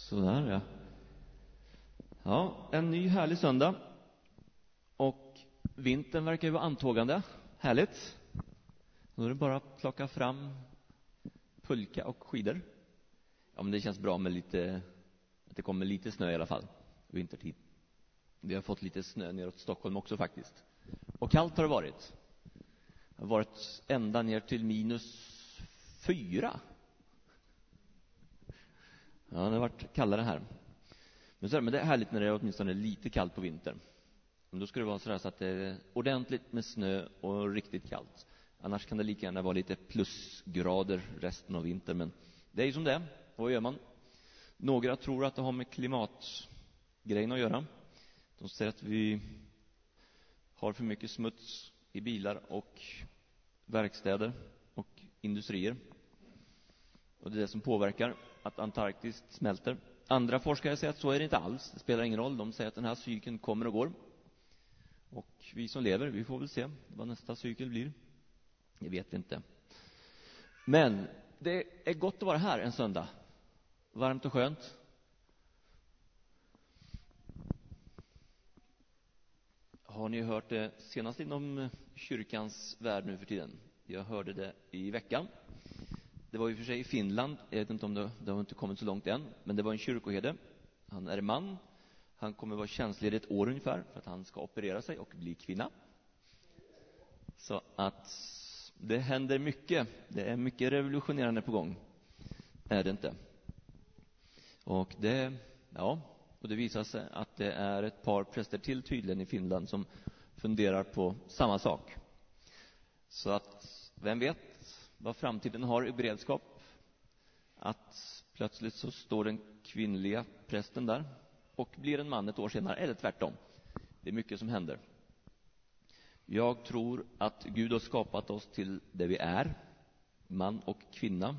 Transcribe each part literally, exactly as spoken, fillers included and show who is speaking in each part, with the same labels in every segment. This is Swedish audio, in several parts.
Speaker 1: Sådär, ja. Ja, en ny härlig söndag. Och vintern verkar ju vara antågande. Härligt. Då är det bara att plocka fram pulka och skidor. Ja, men det känns bra med lite, att det kommer lite snö i alla fall, vintertid. Vi har fått lite snö neråt Stockholm också faktiskt. Och kallt har det varit. Det har varit ända ner till minus fyra. Ja, det har varit kallare här. Men, så här, men det är härligt när det är åtminstone lite kallt på vintern. Men då ska det vara så, så att det är ordentligt med snö och riktigt kallt. Annars kan det lika gärna vara lite plusgrader resten av vintern. Men det är ju som det är. Vad gör man? Några tror att det har med klimatgrejen att göra. De säger att vi har för mycket smuts i bilar och verkstäder och industrier. Och det är det som påverkar att Antarktis smälter. Andra forskare säger att så är det inte alls. Det spelar ingen roll. De säger att den här cykeln kommer och går. Och vi som lever, vi får väl se vad nästa cykel blir. Jag vet inte. Men det är gott att vara här en söndag. Varmt och skönt. Har ni hört det senast inom kyrkans värld nu för tiden? Jag hörde det i veckan. Det var ju för sig i Finland. Jag vet inte om det, det har inte kommit så långt än. Men det var en kyrkoherde. Han är man. Han kommer vara tjänstledig ett år ungefär för att han ska operera sig och bli kvinna. Så att det händer mycket. Det är mycket revolutionerande på gång. Är det inte? Och det, ja, och det visar sig att det är ett par präster till tydligen i Finland som funderar på samma sak. Så att, vem vet vad framtiden har i beredskap? Att plötsligt så står den kvinnliga prästen där och blir en man ett år senare, eller tvärtom. Det är mycket som händer. Jag tror att Gud har skapat oss till det vi är, man och kvinna.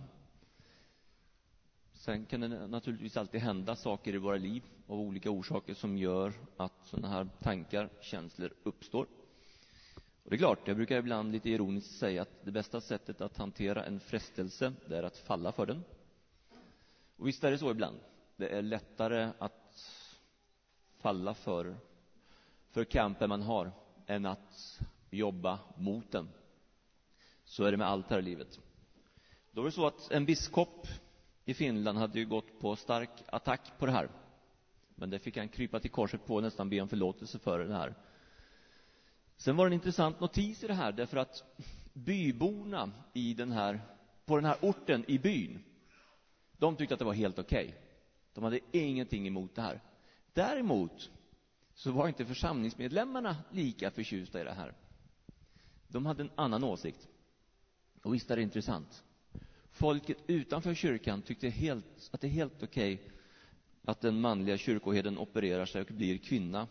Speaker 1: Sen kan det naturligtvis alltid hända saker i våra liv av olika orsaker som gör att sådana här tankar, känslor uppstår. Och det är klart, jag brukar ibland lite ironiskt säga att det bästa sättet att hantera en frestelse, det är att falla för den. Och visst är det så ibland. Det är lättare att falla för, för kampen man har än att jobba mot den. Så är det med allt här i livet. Då är det så att en biskop i Finland hade ju gått på stark attack på det här. Men det fick han krypa till korset på och nästan be om förlåtelse för det här. Sen var det en intressant notis i det här, därför att byborna i den här, på den här orten i byn, de tyckte att det var helt okej. Okay. De hade ingenting emot det här. Däremot så var inte församlingsmedlemmarna lika förtjusta i det här. De hade en annan åsikt. Och visst är det intressant. Folket utanför kyrkan tyckte helt, att det är helt okej okay att den manliga kyrkoherden opererar sig och blir kvinna.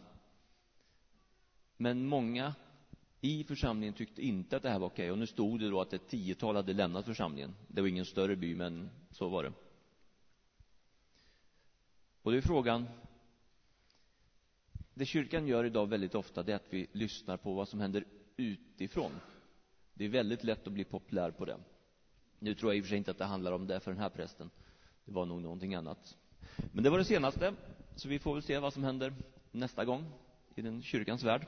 Speaker 1: Men många i församlingen tyckte inte att det här var okej. Okay. Och nu stod det då att ett tiotal hade lämnat församlingen. Det var ingen större by, men så var det. Och det är frågan. Det kyrkan gör idag väldigt ofta, det är att vi lyssnar på vad som händer utifrån. Det är väldigt lätt att bli populär på det. Nu tror jag i och för sig inte att det handlar om det för den här prästen. Det var nog någonting annat. Men det var det senaste. Så vi får väl se vad som händer nästa gång i den kyrkans värld.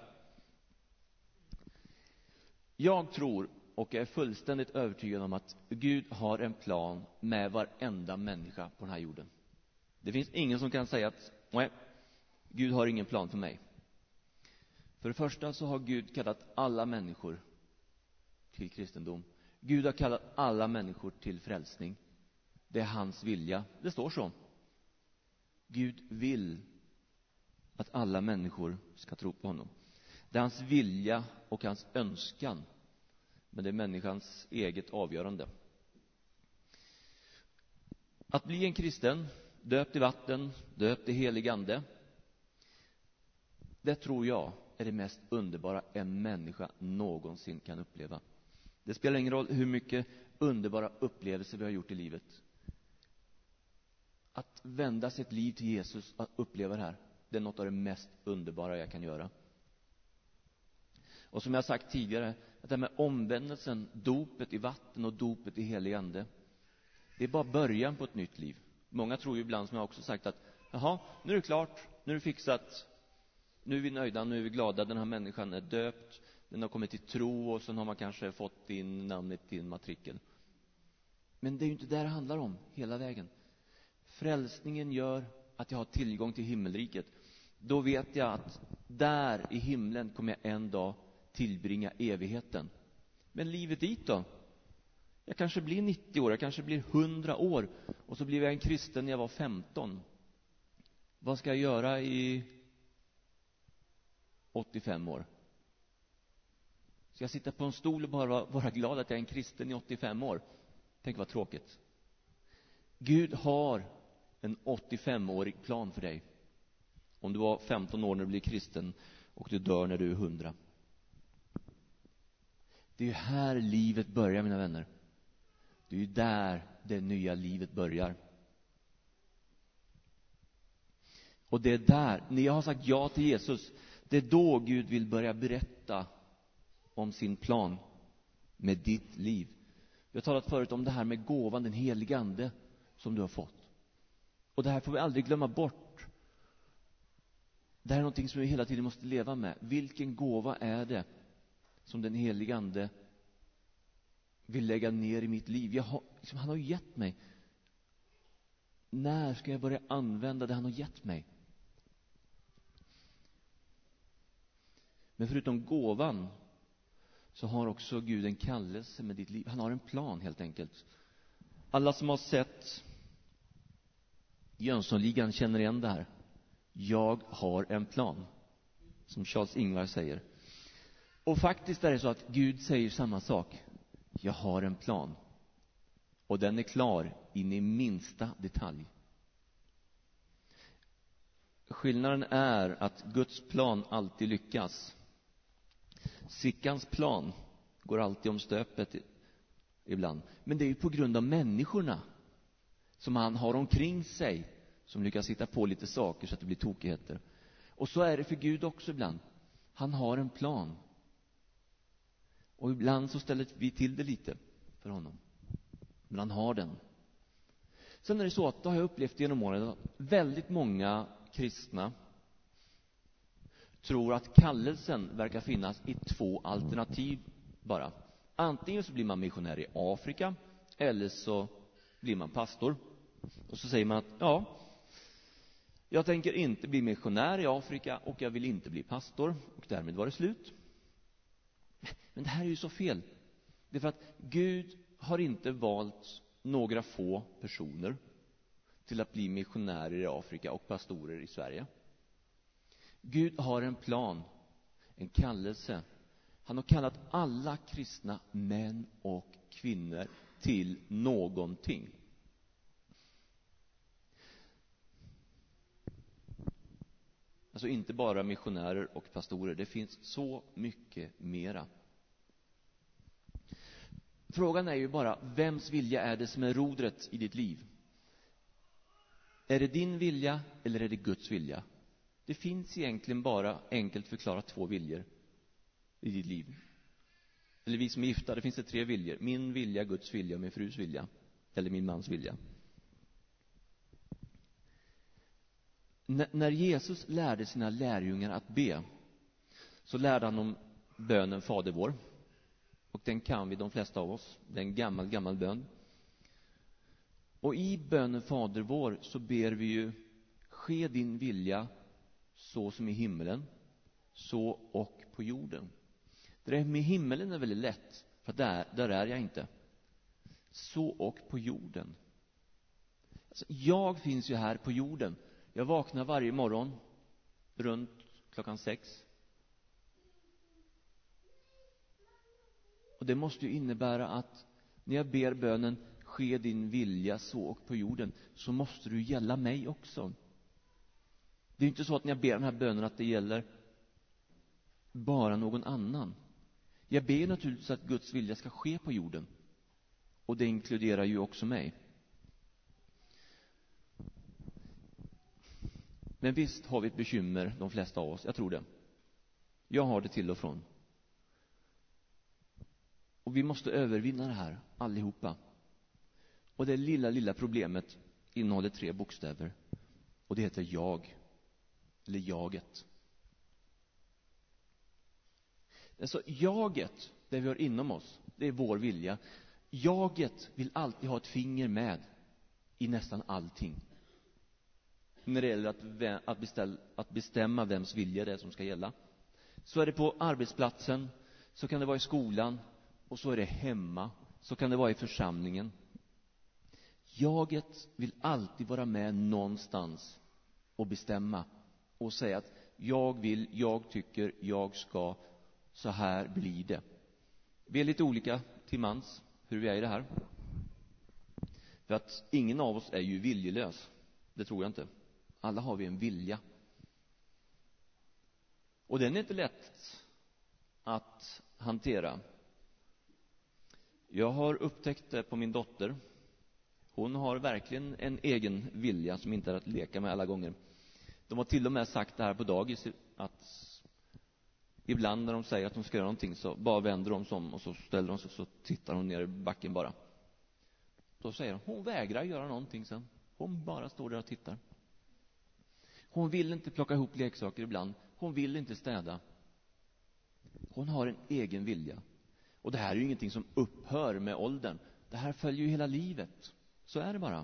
Speaker 1: Jag tror och är fullständigt övertygad om att Gud har en plan med varenda människa på den här jorden. Det finns ingen som kan säga att nej, Gud har ingen plan för mig. För det första så har Gud kallat alla människor till kristendom. Gud har kallat alla människor till frälsning. Det är hans vilja. Det står så. Gud vill att alla människor ska tro på honom. Det är hans vilja och hans önskan. Men det är människans eget avgörande. Att bli en kristen, döpt i vatten, döpt i helig ande, det tror jag är det mest underbara en människa någonsin kan uppleva. Det spelar ingen roll hur mycket underbara upplevelser vi har gjort i livet. Att vända sitt liv till Jesus, att uppleva det här, det är något av det mest underbara jag kan göra. Och som jag sagt tidigare, att det här med omvändelsen, dopet i vatten och dopet i helig ande, det är bara början på ett nytt liv. Många tror ju ibland, som jag också sagt, att jaha, nu är det klart, nu är det fixat, nu är vi nöjda, nu är vi glada, den här människan är döpt, den har kommit till tro, och sen har man kanske fått in namnet i en matrikel. Men det är ju inte det det handlar om hela vägen. Frälsningen gör att jag har tillgång till himmelriket. Då vet jag att där i himlen kommer jag en dag tillbringa evigheten. Men livet dit då? Jag kanske blir nittio år, jag kanske blir hundra år, och så blev jag en kristen när jag var femton. Vad ska jag göra i åttiofem år? Ska jag sitta på en stol och bara vara glad att jag är en kristen i åttiofem år? Tänk vad tråkigt. Gud har en åttiofemårig plan för dig. Om du var femton år när du blir kristen och du dör när du är hundra. Det är ju här livet börjar, mina vänner. Det är ju där det nya livet börjar. Och det är där, när jag har sagt ja till Jesus, det är då Gud vill börja berätta om sin plan med ditt liv. Vi har talat förut om det här med gåvan, den helige ande som du har fått. Och det här får vi aldrig glömma bort. Det här är någonting som vi hela tiden måste leva med. Vilken gåva är det som den helige ande vill lägga ner i mitt liv? Jag har, liksom, han har gett mig. När ska jag börja använda det han har gett mig? Men förutom gåvan så har också Gud en kallelse med ditt liv. Han har en plan, helt enkelt. Alla som har sett Jönssonligan känner igen det här. Jag har en plan, som Charles Ingvar säger. Och faktiskt är det så att Gud säger samma sak. Jag har en plan. Och den är klar in i minsta detalj. Skillnaden är att Guds plan alltid lyckas. Sickans plan går alltid om stöpet ibland. Men det är ju på grund av människorna som han har omkring sig som lyckas hitta på lite saker så att det blir tokigheter. Och så är det för Gud också ibland. Han har en plan. Och ibland så ställer vi till det lite för honom. Men han har den. Sen är det så att, då har jag upplevt genom åren att väldigt många kristna tror att kallelsen verkar finnas i två alternativ bara. Antingen så blir man missionär i Afrika, eller så blir man pastor. Och så säger man att ja, jag tänker inte bli missionär i Afrika och jag vill inte bli pastor, och därmed var det slut. Men det här är ju så fel. Det är för att Gud har inte valt några få personer till att bli missionärer i Afrika och pastorer i Sverige. Gud har en plan, en kallelse. Han har kallat alla kristna män och kvinnor till någonting. Alltså inte bara missionärer och pastorer. Det finns så mycket mera. Frågan är ju bara, vems vilja är det som är rodret i ditt liv? Är det din vilja eller är det Guds vilja? Det finns egentligen bara, enkelt förklarat, två viljor i ditt liv. Eller vi som är gifta, det finns det tre viljor. Min vilja, Guds vilja och min frus vilja. Eller min mans vilja. N- när Jesus lärde sina lärjungar att be, så lärde han om bönen Fader vår. Och den kan vi, de flesta av oss. Det är en gammal, gammal bön. Och i bönen Fader vår så ber vi ju: ske din vilja så som i himmelen, så och på jorden. Det där med himmelen är väldigt lätt, för där, där är jag inte. Så och på jorden. Alltså, jag finns ju här på jorden. Jag vaknar varje morgon runt klockan sex. Och det måste ju innebära att när jag ber bönen ske din vilja så och på jorden, så måste du gälla mig också. Det är inte så att när jag ber den här bönen att det gäller bara någon annan. Jag ber naturligtvis att Guds vilja ska ske på jorden. Och det inkluderar ju också mig. Men visst har vi ett bekymmer, de flesta av oss. Jag tror det. Jag har det till och från. Och vi måste övervinna det här, allihopa. Och det lilla, lilla problemet innehåller tre bokstäver. Och det heter jag. Eller jaget. Alltså jaget, det vi har inom oss, det är vår vilja. Jaget vill alltid ha ett finger med i nästan allting. När det gäller att, att, beställa, att bestämma vems vilja det är som ska gälla. Så är det på arbetsplatsen, så kan det vara i skolan, och så är det hemma, så kan det vara i församlingen. Jaget vill alltid vara med någonstans och bestämma och säga att jag vill, jag tycker, jag ska, så här blir det. Vi är lite olika till mans hur vi är i det här. För att ingen av oss är ju viljelös. Det tror jag inte. Alla har vi en vilja. Och den är inte lätt att hantera. Jag har upptäckt det på min dotter. Hon har verkligen en egen vilja som inte är att leka med alla gånger. De har till och med sagt det här på dagis, att ibland när de säger att de ska göra någonting så bara vänder de sig om och så ställer de sig och så tittar hon ner i backen bara. Då säger hon, hon vägrar göra någonting sen. Hon bara står där och tittar. Hon vill inte plocka ihop leksaker ibland. Hon vill inte städa. Hon har en egen vilja. Och det här är ju ingenting som upphör med åldern. Det här följer ju hela livet. Så är det bara.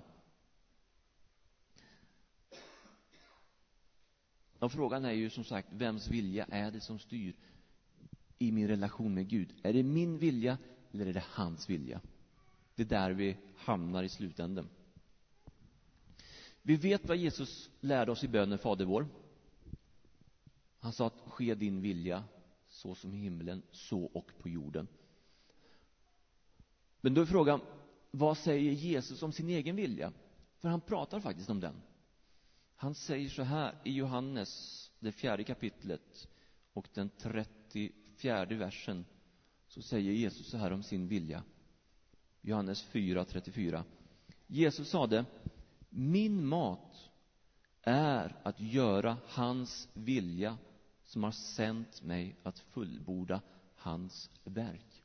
Speaker 1: Och frågan är ju som sagt, vems vilja är det som styr i min relation med Gud? Är det min vilja eller är det hans vilja? Det är där vi hamnar i slutändan. Vi vet vad Jesus lärde oss i bönen Fader vår. Han sa att ske din vilja så som i himlen, så och på jorden. Men då är frågan, vad säger Jesus om sin egen vilja? För han pratar faktiskt om den. Han säger så här i Johannes, det fjärde kapitlet och den trettiofjärde versen, så säger Jesus så här om sin vilja. Johannes fyra trettiofyra. Jesus sade, min mat är att göra hans vilja som har sänt mig att fullborda hans verk.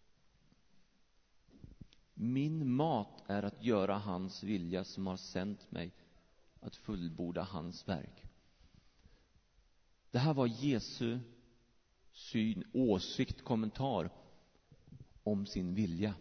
Speaker 1: Min mat är att göra hans vilja som har sänt mig att fullborda hans verk. Det här var Jesu syn, åsikt, kommentar om sin vilja.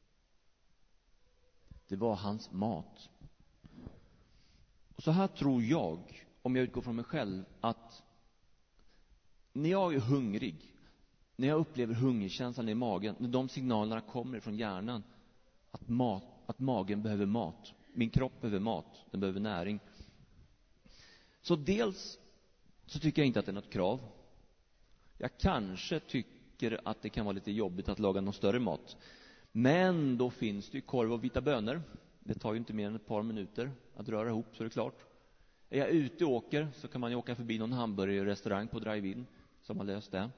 Speaker 1: Det var hans mat. Och så här tror jag, om jag utgår från mig själv, att när jag är hungrig, när jag upplever hungerkänslan i magen, när de signalerna kommer från hjärnan att, mat, att magen behöver mat, min kropp behöver mat, den behöver näring. Så dels så tycker jag inte att det är något krav. Jag kanske tycker att det kan vara lite jobbigt att laga någon större mat. Men då finns det ju korv och vita bönor. Det tar ju inte mer än ett par minuter att röra ihop, så är det klart. Är jag ute och åker så kan man ju åka förbi någon hamburgerrestaurang på drive-in som har löst det.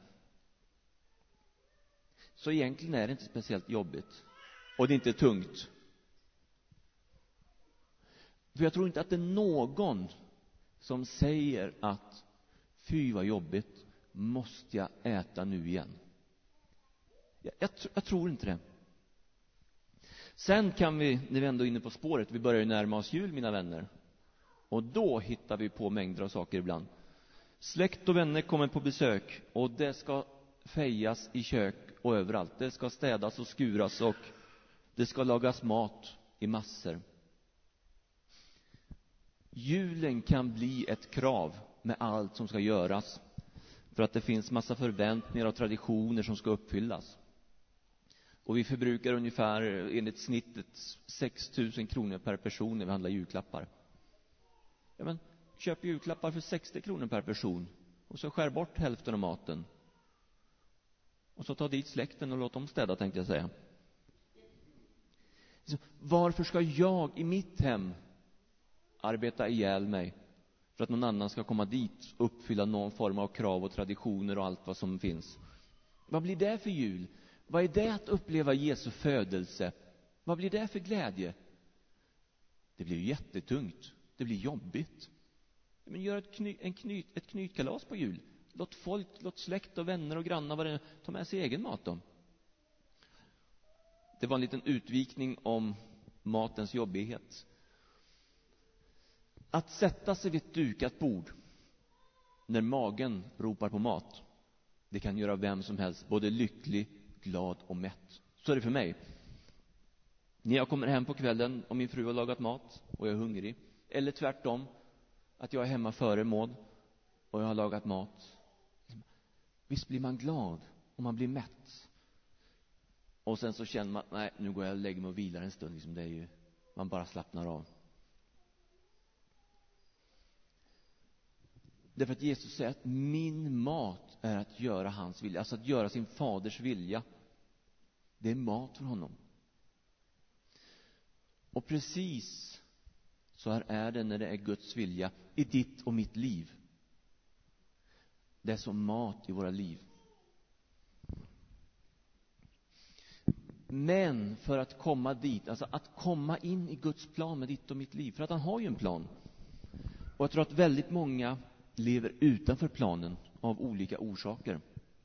Speaker 1: Så egentligen är det inte speciellt jobbigt. Och det är inte tungt. För jag tror inte att det är någon som säger att fy vad jobbigt, måste jag äta nu igen. Jag, jag, jag tror inte det. Sen kan vi, när vi ändå är inne på spåret, vi börjar närma oss jul, mina vänner. Och då hittar vi på mängder av saker ibland. Släkt och vänner kommer på besök och det ska fejas i kök och överallt. Det ska städas och skuras och det ska lagas mat i massor. Julen kan bli ett krav med allt som ska göras, för att det finns massa förväntningar och traditioner som ska uppfyllas. Och vi förbrukar ungefär enligt snittet sex tusen kronor per person när vi handlar julklappar. Ja, men köp julklappar för sextio kronor per person och så skär bort hälften av maten. Och så ta dit släkten och låt dem städa, tänkte jag säga. Så varför ska jag i mitt hem arbeta ihjäl mig för att någon annan ska komma dit och uppfylla någon form av krav och traditioner och allt vad som finns? Vad blir det för jul? Vad är det att uppleva Jesu födelse? Vad blir det för glädje? Det blir jättetungt. Det blir jobbigt. Men gör ett, kny, en knyt, ett knytkalas på jul. Låt folk, låt släkt och vänner och grannar vad det, ta med sig egen mat då. Det var en liten utvikning om matens jobbighet. Att sätta sig vid ett dukat bord när magen ropar på mat, det kan göra vem som helst både lycklig, glad och mätt. Så är det för mig. När jag kommer hem på kvällen och min fru har lagat mat och jag är hungrig, eller tvärtom, att jag är hemma före Maud och jag har lagat mat. Visst blir man glad om man blir mätt. Och sen så känner man, nej, nu går jag och lägger mig och vilar en stund. Liksom det är ju, man bara slappnar av. Därför att Jesus säger att min mat är att göra hans vilja. Alltså att göra sin faders vilja. Det är mat för honom. Och precis så här är det när det är Guds vilja i ditt och mitt liv. Det är som mat i våra liv. Men för att komma dit, alltså att komma in i Guds plan med ditt och mitt liv. För att han har ju en plan. Och jag tror att väldigt många lever utanför planen av olika orsaker.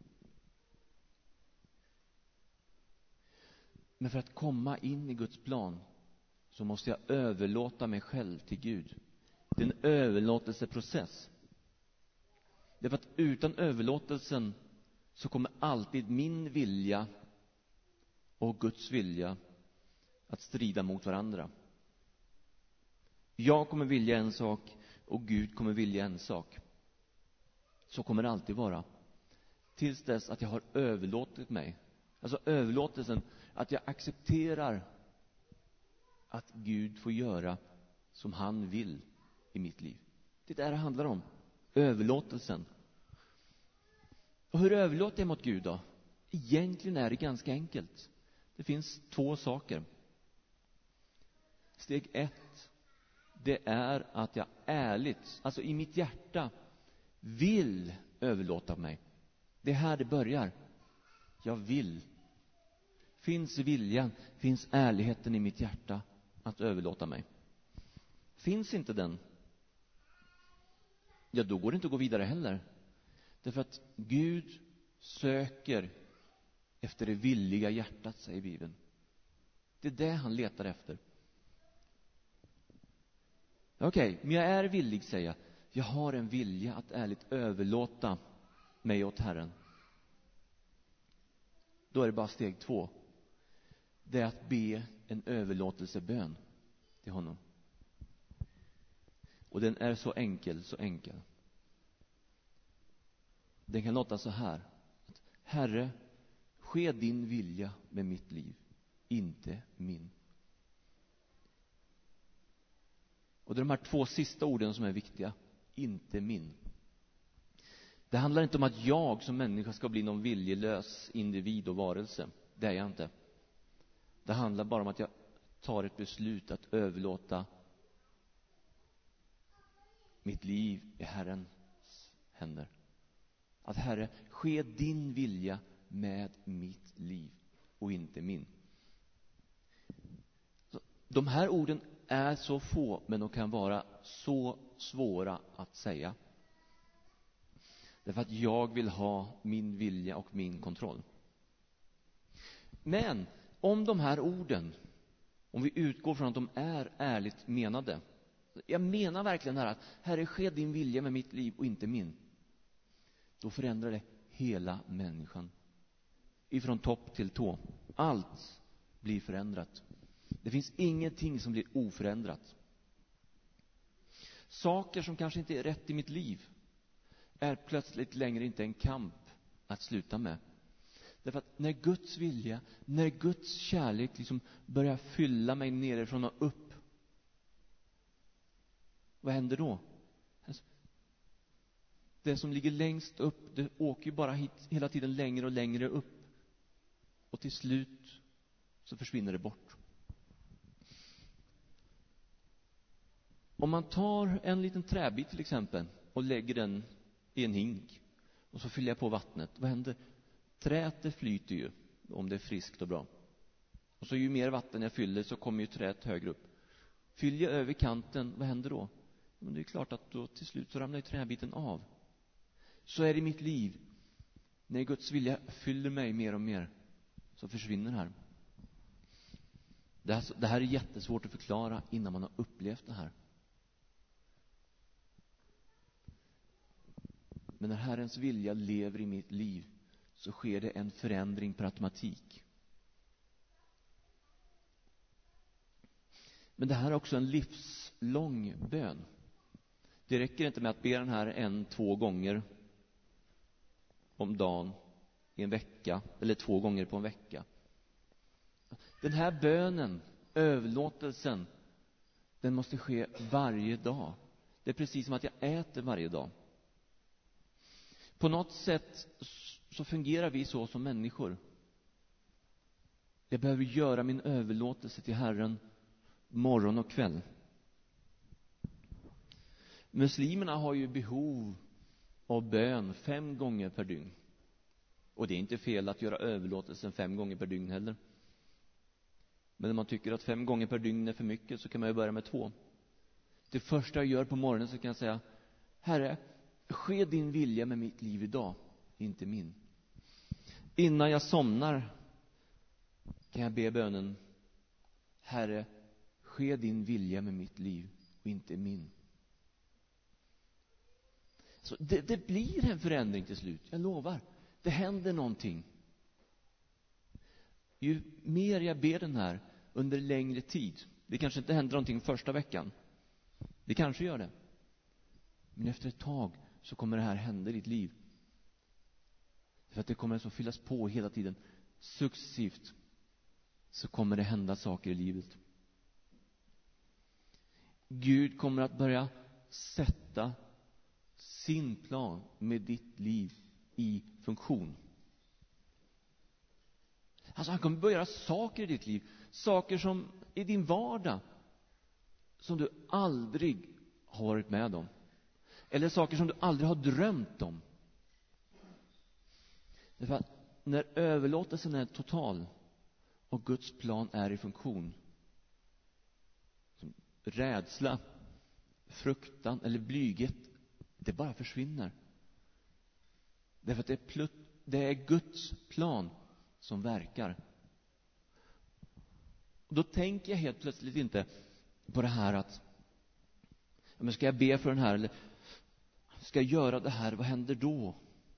Speaker 1: Men för att komma in i Guds plan så måste jag överlåta mig själv till Gud. Det är en överlåtelseprocess. Därför att utan överlåtelsen så kommer alltid min vilja och Guds vilja att strida mot varandra. Jag kommer vilja en sak och Gud kommer vilja en sak. Så kommer det alltid vara. Tills dess att jag har överlåtit mig. Alltså överlåtelsen, att jag accepterar att Gud får göra som han vill i mitt liv. Det är det det handlar om. Överlåtelsen. Och hur överlåter jag mot Gud då? Egentligen är det ganska enkelt. Det finns två saker. Steg ett, det är att jag ärligt, alltså i mitt hjärta, vill överlåta mig. Det är här det börjar. Jag vill. Finns viljan, finns ärligheten i mitt hjärta att överlåta mig. Finns inte den, ja då går det inte att gå vidare heller. Därför att Gud söker efter det villiga hjärtat, säger Bibeln. Det är det han letar efter. Okej, okay, men jag är villig, säger jag. Jag har en vilja att ärligt överlåta mig åt Herren. Då är det bara steg två. Det är att be en överlåtelsebön till honom. Och den är så enkel, så enkel. Den kan låta så här. Att, Herre, ske din vilja med mitt liv, inte min. Och det är de här två sista orden som är viktiga. Inte min. Det handlar inte om att jag som människa ska bli någon viljelös individ och varelse. Det är jag inte. Det handlar bara om att jag tar ett beslut att överlåta mitt liv i Herrens händer. Att Herre, ske din vilja med mitt liv och inte min. Så, de här orden är så få, men de kan vara så svåra att säga. Därför att jag vill ha min vilja och min kontroll. Men om de här orden, om vi utgår från att de är ärligt menade, jag menar verkligen här att Herre, ske din vilja med mitt liv och inte min, då förändrar det hela människan. Ifrån topp till tå. Allt blir förändrat. Det finns ingenting som blir oförändrat. Saker som kanske inte är rätt i mitt liv är plötsligt längre inte en kamp att sluta med. Därför att när Guds vilja, när Guds kärlek liksom börjar fylla mig nerifrån och upp, vad händer då? Det som ligger längst upp, det åker ju bara hit hela tiden längre och längre upp. Och till slut så försvinner det bort. Om man tar en liten träbit till exempel och lägger den i en hink och så fyller jag på vattnet, vad händer? Träet det flyter ju om det är friskt och bra. Och så ju mer vatten jag fyller så kommer ju träet högre upp. Fyller jag över kanten, vad händer då? Men det är klart att då till slut så ramlar ju träbiten av. Så är det i mitt liv. När Guds vilja fyller mig mer och mer så försvinner det här. Det här, det här är jättesvårt att förklara innan man har upplevt det här. Men när Herrens vilja lever i mitt liv så sker det en förändring per automatik. Men det här är också en livslång bön. Det räcker inte med att be den här en, två gånger om dagen i en vecka eller två gånger på en vecka. Den här bönen, överlåtelsen, den måste ske varje dag. Det är precis som att jag äter varje dag. På något sätt så fungerar vi så som människor. Jag behöver göra min överlåtelse till Herren morgon och kväll. Muslimerna har ju behov av bön fem gånger per dygn. Och det är inte fel att göra överlåtelsen fem gånger per dygn heller. Men när man tycker att fem gånger per dygn är för mycket så kan man ju börja med två. Det första jag gör på morgonen så kan jag säga: Herre, ske din vilja med mitt liv idag, inte min. Innan jag somnar kan jag be bönen: Herre, ske din vilja med mitt liv och inte min. Så det, det blir en förändring till slut, jag lovar. Det händer någonting. Ju mer jag ber den här under längre tid. Det kanske inte händer någonting första veckan. Det kanske gör det. Men efter ett tag så kommer det här hända i ditt liv. För att det kommer att fyllas på hela tiden. Successivt så kommer det hända saker i livet. Gud kommer att börja sätta sin plan med ditt liv i funktion. Alltså han kommer börja göra saker i ditt liv. Saker som i din vardag som du aldrig har varit med om. Eller saker som du aldrig har drömt om. Därför att när överlåtelsen är total och Guds plan är i funktion, rädsla, fruktan eller blyghet, det bara försvinner. Därför att det är, plut, det är Guds plan som verkar. Och då tänker jag helt plötsligt inte på det här att men ska jag be för den här eller ska jag göra det här, vad händer då?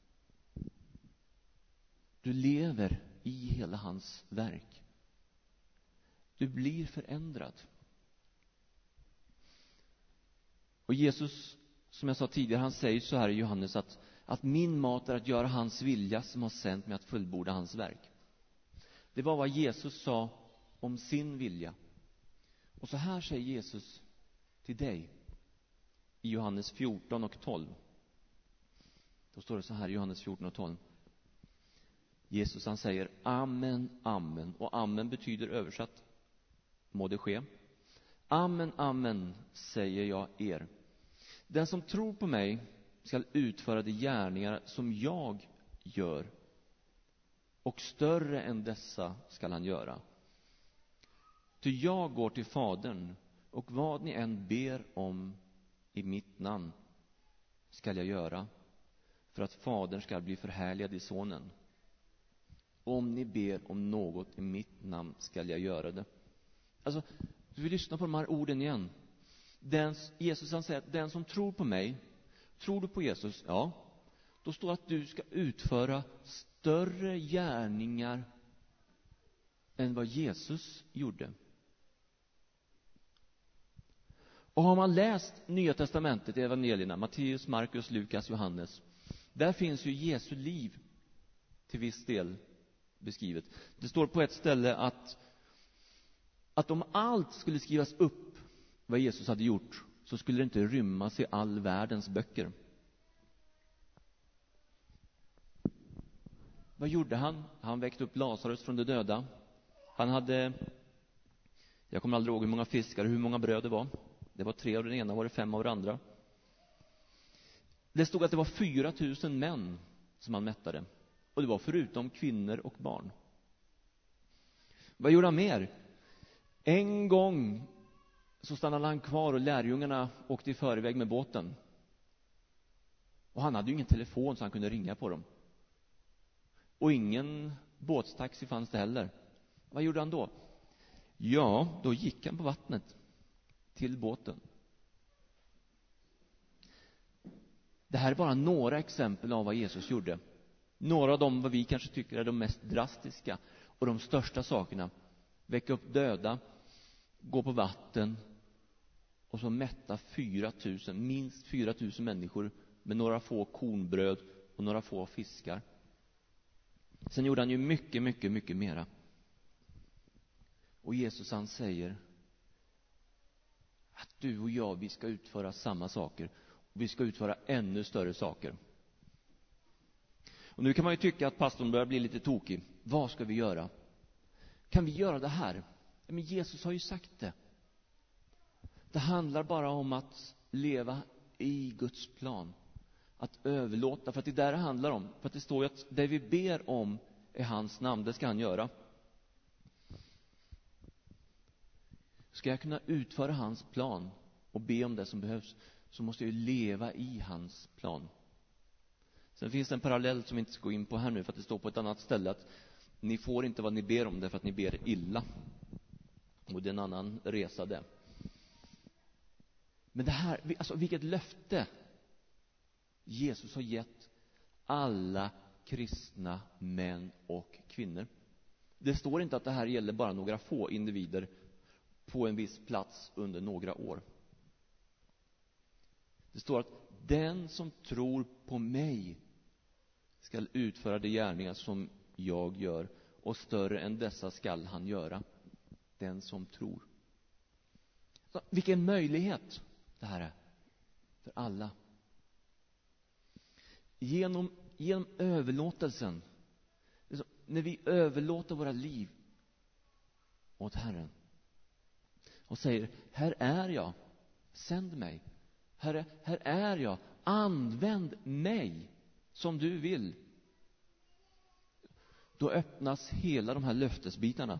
Speaker 1: Du lever i hela hans verk. Du blir förändrad. Och Jesus, som jag sa tidigare, han säger så här i Johannes att, att min mat är att göra hans vilja som har sänt mig att fullborda hans verk. Det var vad Jesus sa om sin vilja. Och så här säger Jesus till dig i Johannes fjorton och tolv. Då står det så här i Johannes fjorton och tolv. Jesus han säger amen, amen. Och amen betyder översatt må det ske. Amen, amen säger jag er. Den som tror på mig ska utföra de gärningar som jag gör. Och större än dessa ska han göra. Ty jag går till Fadern, och vad ni än ber om i mitt namn ska jag göra, för att Fadern ska bli förhärligad i Sonen. Om ni ber om något i mitt namn ska jag göra det. Alltså, du vill lyssna på de här orden igen. Den, Jesus han säger att den som tror på mig, tror du på Jesus? Ja. Då står att du ska utföra större gärningar än vad Jesus gjorde. Och har man läst Nya testamentet i evangelierna, Matteus, Markus, Lukas, Johannes, där finns ju Jesu liv till viss del beskrivet. Det står på ett ställe att att om allt skulle skrivas upp vad Jesus hade gjort, så skulle det inte rymmas i all världens böcker. Vad gjorde han? Han väckte upp Lazarus från de döda. Han hade, jag kommer aldrig ihåg hur många fiskar, hur många bröd det var. Det var tre av den ena, var det fem av den andra. Det stod att det var fyra tusen män som han mättade. Och det var förutom kvinnor och barn. Vad gjorde han mer? En gång så stannade han kvar och lärjungarna åkte i förväg med båten. Och han hade ju ingen telefon så han kunde ringa på dem. Och ingen båtstaxi fanns det heller. Vad gjorde han då? Ja, då gick han på vattnet till båten. Det här är bara några exempel av vad Jesus gjorde. Några av dem vad vi kanske tycker är de mest drastiska och de största sakerna. Väcka upp döda, gå på vatten och så mätta fyra tusen, minst fyra tusen människor med några få kornbröd och några få fiskar. Sen gjorde han ju mycket, mycket, mycket mera. Och Jesus han säger att du och jag, vi ska utföra samma saker. Och vi ska utföra ännu större saker. Och nu kan man ju tycka att pastorn börjar bli lite tokig. Vad ska vi göra? Kan vi göra det här? Men Jesus har ju sagt det. Det handlar bara om att leva i Guds plan. Att överlåta, för att det är där det handlar om. För att det står ju att det vi ber om är hans namn, det ska han göra. Ska jag kunna utföra hans plan och be om det som behövs, så måste jag ju leva i hans plan. Sen finns det en parallell som vi inte ska gå in på här nu, för att det står på ett annat ställe att ni får inte vad ni ber om, därför att ni ber illa. Och det är en annan resa det. Men det här, alltså vilket löfte Jesus har gett alla kristna män och kvinnor. Det står inte att det här gäller bara några få individer på en viss plats under några år. Det står att den som tror på mig ska utföra de gärningar som jag gör, och större än dessa skall han göra. Den som tror. Så, vilken möjlighet det här är för alla. Genom, genom överlåtelsen, så, när vi överlåter våra liv åt Herren och säger, här är jag, sänd mig. Herre, här är jag, använd mig som du vill. Då öppnas hela de här löftesbitarna.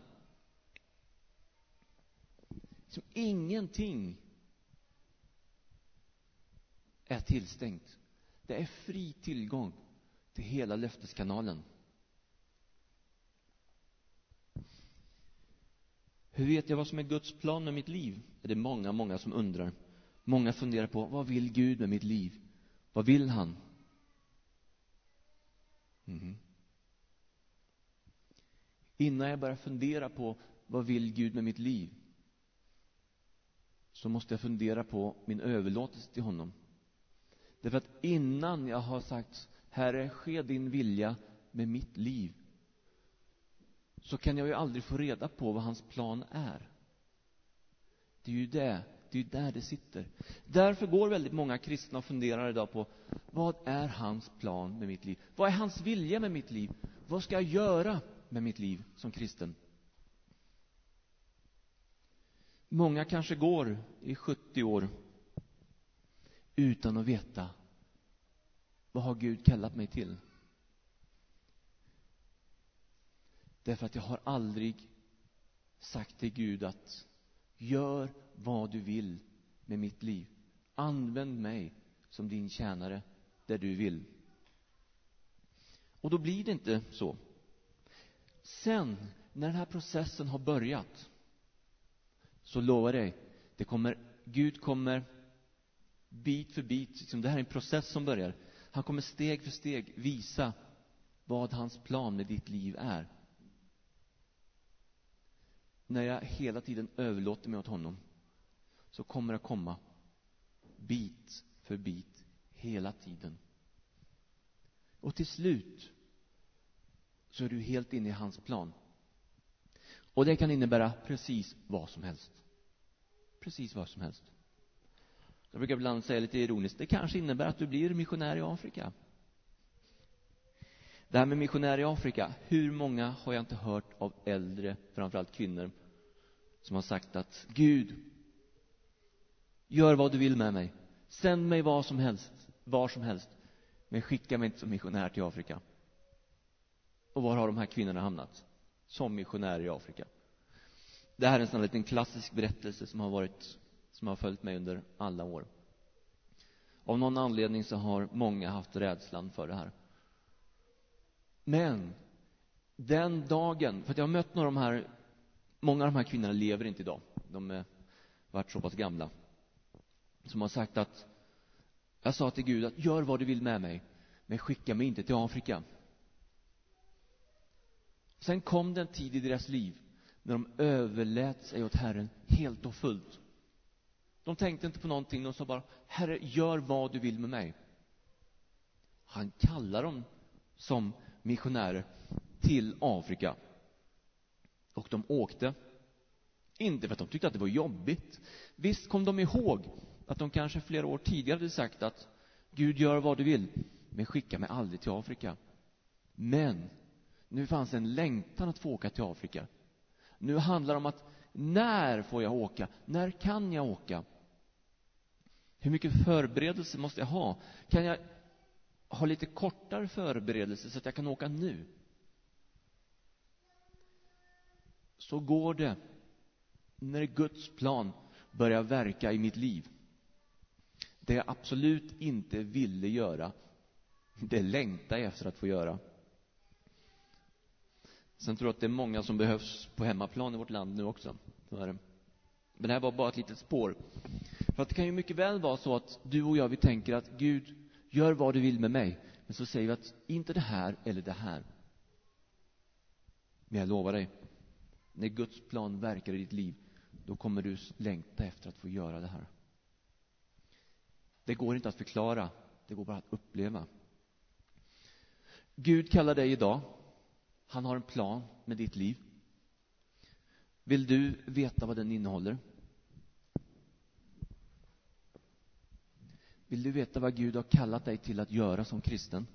Speaker 1: Som ingenting är tillstängt. Det är fri tillgång till hela löfteskanalen. Hur vet jag vad som är Guds plan med mitt liv? Är det många, många som undrar. Många funderar på, vad vill Gud med mitt liv? Vad vill han? Mm. Innan jag börjar fundera på, vad vill Gud med mitt liv? Så måste jag fundera på min överlåtelse till honom. Därför att innan jag har sagt, Herre, ske din vilja med mitt liv, så kan jag ju aldrig få reda på vad hans plan är. Det är ju det, det är ju där det sitter. Därför går väldigt många kristna och funderar idag på, vad är hans plan med mitt liv? Vad är hans vilja med mitt liv? Vad ska jag göra med mitt liv som kristen? Många kanske går i sjuttio år utan att veta, vad har Gud kallat mig till? Därför att jag har aldrig sagt till Gud att gör vad du vill med mitt liv. Använd mig som din tjänare där du vill. Och då blir det inte så. Sen, när den här processen har börjat, så lovar jag dig, det kommer, Gud kommer bit för bit, liksom det här är en process som börjar. Han kommer steg för steg visa vad hans plan med ditt liv är. När jag hela tiden överlåter mig åt honom, så kommer det komma bit för bit hela tiden. Och till slut så är du helt inne i hans plan. Och det kan innebära precis vad som helst. Precis vad som helst. Jag brukar ibland säga lite ironiskt, det kanske innebär att du blir missionär i Afrika. Det här med missionär i Afrika, hur många har jag inte hört av äldre, framförallt kvinnor, som har sagt att Gud, gör vad du vill med mig. Sänd mig vad som helst, var som helst. Men skicka mig inte som missionär till Afrika. Och var har de här kvinnorna hamnat? Som missionärer i Afrika. Det här är en sån liten klassisk berättelse som har varit, som har följt mig under alla år. Av någon anledning så har många haft rädslan för det här. Men den dagen, för att jag har mött några av de här, många av de här kvinnorna lever inte idag. De har varit så pass gamla. Som har sagt att Jag sa till Gud att gör vad du vill med mig, men skicka mig inte till Afrika. Sen kom det en tid i deras liv när de överlät sig åt Herren helt och fullt. De tänkte inte på någonting, de sa bara: Herre, gör vad du vill med mig. Han kallar dem som missionärer till Afrika. Och de åkte. Inte för att de tyckte att det var jobbigt. Visst kom de ihåg att de kanske flera år tidigare hade sagt att Gud, gör vad du vill, men skicka mig aldrig till Afrika. Men nu fanns en längtan att få åka till Afrika. Nu handlar det om att när får jag åka? När kan jag åka? Hur mycket förberedelse måste jag ha? Kan jag ha lite kortare förberedelse så att jag kan åka nu? Så går det när Guds plan börjar verka i mitt liv. Det jag absolut inte ville göra, det längtar jag efter att få göra. Sen tror jag att det är många som behövs på hemmaplan i vårt land nu också. Men det här var bara ett litet spår. För att det kan ju mycket väl vara så att du och jag, vi tänker att Gud, gör vad du vill med mig. Men så säger vi att inte det här eller det här. Men jag lovar dig, när Guds plan verkar i ditt liv, då kommer du längta efter att få göra det här. Det går inte att förklara, det går bara att uppleva. Gud kallar dig idag. Han har en plan med ditt liv. Vill du veta vad den innehåller? Vill du veta vad Gud har kallat dig till att göra som kristen?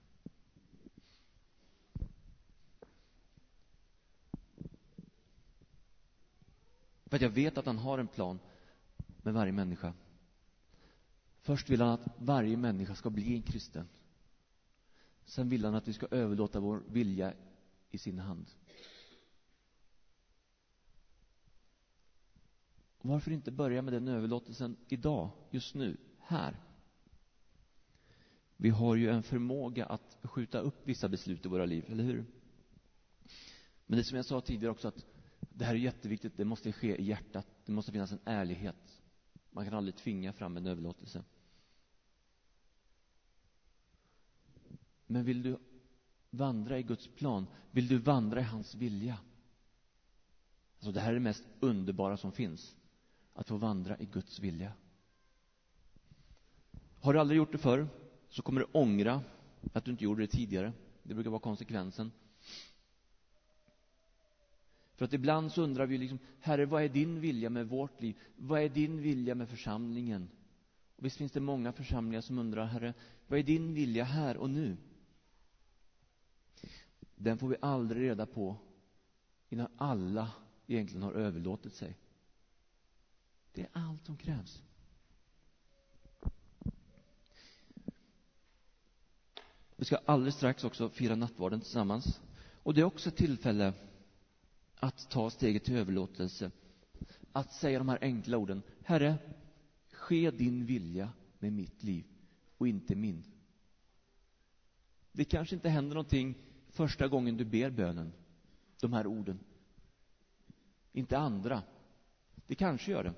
Speaker 1: För att jag vet att han har en plan med varje människa. Först vill han att varje människa ska bli en kristen. Sen vill han att vi ska överlåta vår vilja i sin hand. Och varför inte börja med den överlåtelsen idag, just nu, här? Vi har ju en förmåga att skjuta upp vissa beslut i våra liv, eller hur? Men det som jag sa tidigare också, att det här är jätteviktigt, det måste ske i hjärtat. Det måste finnas en ärlighet. Man kan aldrig tvinga fram en överlåtelse. Men vill du vandra i Guds plan? Vill du vandra i hans vilja? Alltså det här är det mest underbara som finns. Att få vandra i Guds vilja. Har du aldrig gjort det förr, så kommer du ångra att du inte gjorde det tidigare. Det brukar vara konsekvensen. För att ibland så undrar vi liksom: Herre, vad är din vilja med vårt liv? Vad är din vilja med församlingen? Och visst finns det många församlingar som undrar: Herre, vad är din vilja här och nu? Den får vi aldrig reda på innan alla egentligen har överlåtit sig. Det är allt som krävs. Vi ska alldeles strax också fira nattvarden tillsammans. Och det är också ett tillfälle att ta steget till överlåtelse. Att säga de här enkla orden: Herre, ske din vilja med mitt liv och inte min. Det kanske inte händer någonting första gången du ber bönen, de här orden. Inte andra. Det kanske gör det.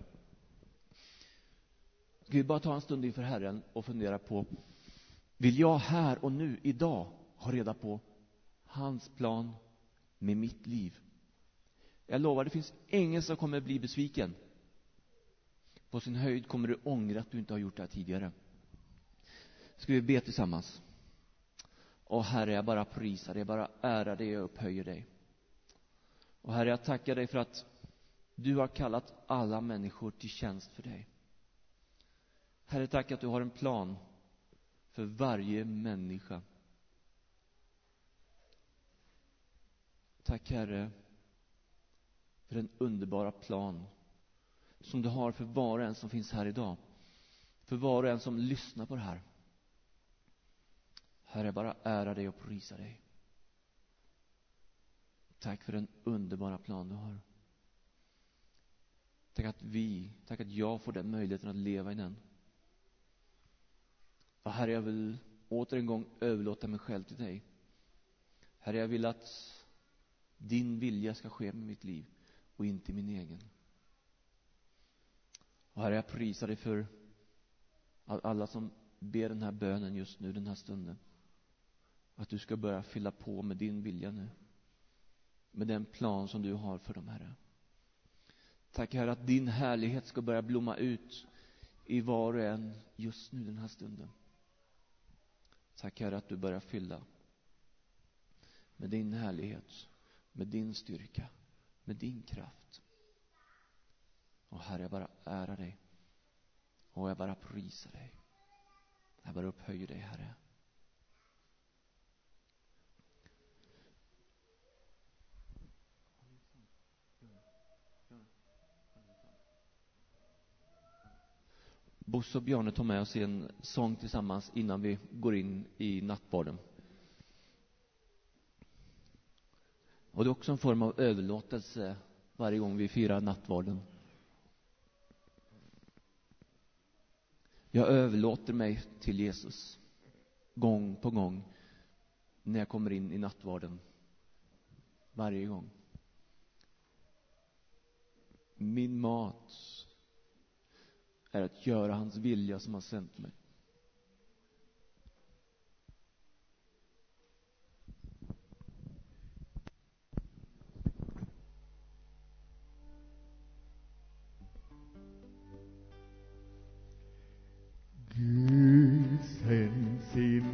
Speaker 1: Ska vi bara ta en stund inför Herren och fundera på: vill jag här och nu, idag, ha reda på hans plan med mitt liv? Jag lovar, det finns ingen som kommer bli besviken. På sin höjd kommer du ångra att du inte har gjort det här tidigare. Ska vi be tillsammans? Och Herre, jag bara prisar dig, jag bara ärar dig och upphöjer dig. Och Herre, jag tackar dig för att du har kallat alla människor till tjänst för dig. Herre, tack att du har en plan för varje människa. Tack, Herre, för den underbara plan som du har för var och en som finns här idag. För var och en som lyssnar på det här. Herre, bara ära dig och prisa dig. Tack för den underbara plan du har. Tack att vi, tack att jag får den möjligheten att leva i den. Och Herre, jag vill åter en gång överlåta mig själv till dig. Herre, jag vill att din vilja ska ske med mitt liv och inte min egen. Och Herre, jag prisar dig för alla som ber den här bönen just nu, den här stunden. Att du ska börja fylla på med din vilja nu. Med den plan som du har för dem, Herre. Tack, Herre, att din härlighet ska börja blomma ut i var och en just nu den här stunden. Tack, Herre, att du börjar fylla med din härlighet, med din styrka, med din kraft. Och Herre, jag bara ärar dig. Och jag bara prisar dig. Jag bara upphöjer dig, Herre. Bosse och Bjarne tar med oss en sång tillsammans innan vi går in i nattvarden. Och det är också en form av överlåtelse varje gång vi firar nattvarden. Jag överlåter mig till Jesus gång på gång när jag kommer in i nattvarden. Varje gång. Min mat är att göra hans vilja som har sänt mig.
Speaker 2: Gud sänd sin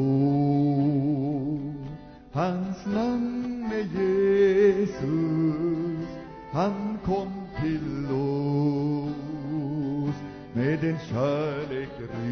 Speaker 2: son, hans namn är Jesus. Han kom till oss med en kärlek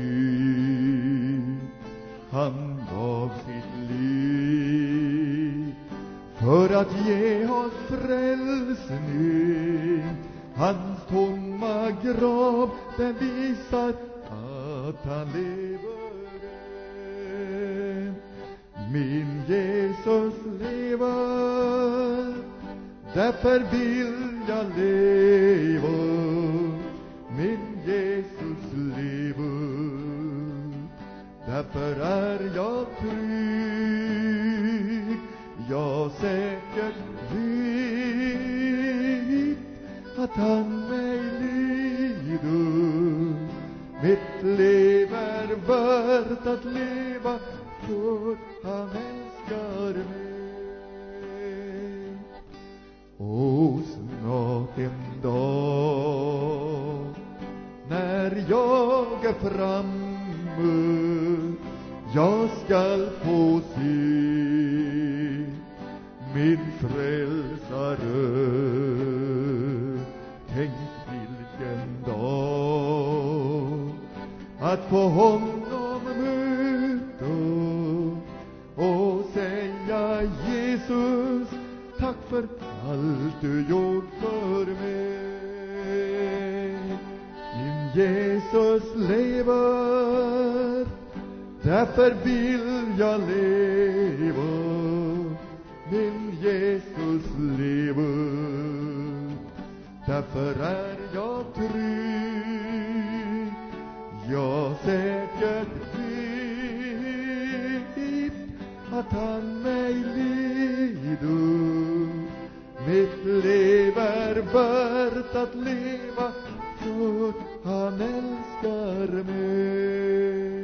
Speaker 2: rik. Han gav sitt liv för att ge oss frälsning. Hans tomma grav bevisar att han lever än. Min Jesus lever, därför vill jag leva. Min Jesus lever, därför är jag trygg. Jag säkert vet att han mig lider. Mitt liv är värt att leva, för han älskar mig. Och snart en dag, när jag är framme, jag skall få se min frälsare. Tänk vilken dag att få honom möta och säga: Jesus, tack för allt du gjort för mig. Min Jesus lever, därför vill jag leva. Min Jesus lever, därför är jag trygg. Jag säkert vet att han mig lider. Mitt liv är värt att leva, för han älskar mig.